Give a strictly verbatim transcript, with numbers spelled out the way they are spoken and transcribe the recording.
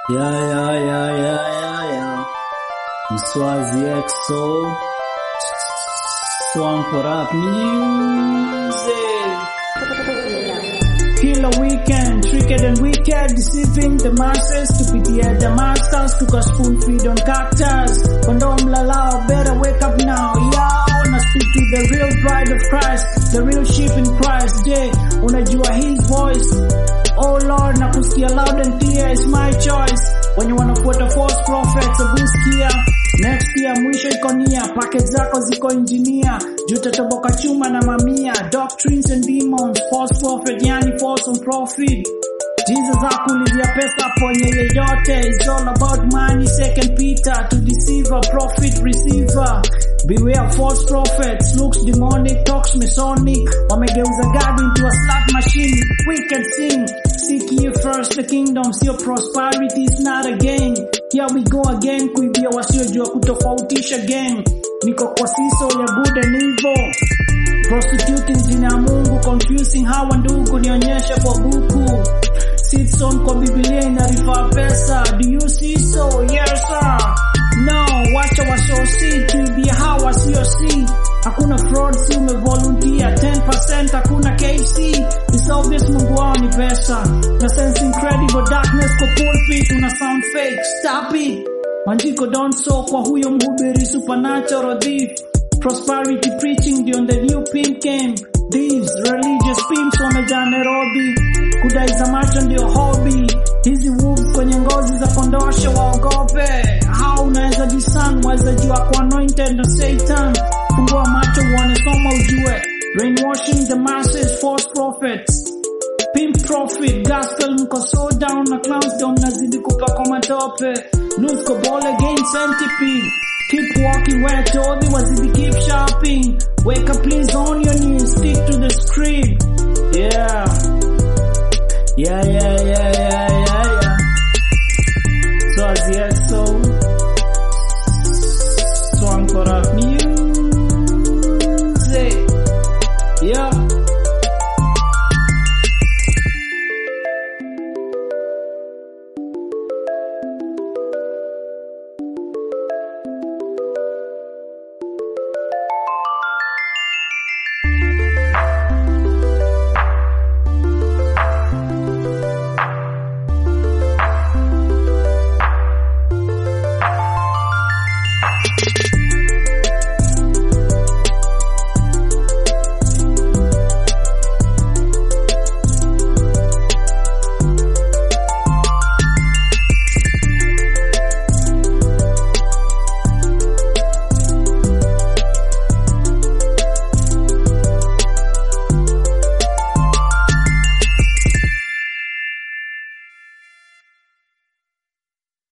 Yeah, yeah, yeah, yeah, yeah, yeah. Mswazi X O. Swamp rap music. Killer weekend, tricked and wicked, deceiving the masses. Tupitia the masters, took a spoon feed on cactus. Condom lalao, better wake up now. Yeah, wanna speak to the real bride of Christ, the real sheep in Christ. J, unajua his voice. Oh Lord, nakusikia loud and clear, it's my choice. When you wanna put a false prophets, a buskia. Next year, mwisho iko nia, packet zako ziko engineer. Juta toboka chuma na mamia, doctrines and demons, false prophet, yani false on profit. Jesus hakulivia pesa ponye yeyote. It's all about money, second Peter, to deceive a profit receiver. Beware false prophets, looks demonic, talks masonic. Wamegeuza God into a slot machine, wicked sin. Seek ye first the kingdom, your prosperity is not a gain. Here we go again, kuibia wasiojua kutofautisha gang. Niko kwa siso ya good and evil, prostituting zina Mungu, confusing hawa ndugu, nionyesha kwa buku. Sits on kwa Biblia inarifa pesa, do you see so? Yes sir. No, wacha wasosi, tuibia hawa sio si. Hakuna fraud, si umevolunteer, ten percent hakuna K F C. It's obvious Mungu wao ni pesa. Na sense incredible darkness kwa pulpit, una sound fake, stop it. Manjiko don't so kwa huyo mhubiri supernatural thief. Prosperity preaching ndio the new pimp game. Thieves, religious pimps wamejaa Nairobi. Kudai za macho ndio hobby. Hizi wolves kwenye ngozi za kondosha waogope. How unaweza discern, waweza jua kwa anointed na Satan. Fungua macho uone, soma ujue. Brainwashing the masses, false prophets. Pimp profit, gospel mko so down na clowns down nazidi kupa kwa matope. Lose ko ball again centipede. Keep walking where told you wazidi keep shopping. Wake up please on your knees, stick to the script. Yeah. Yeah, yeah, yeah, yeah, yeah.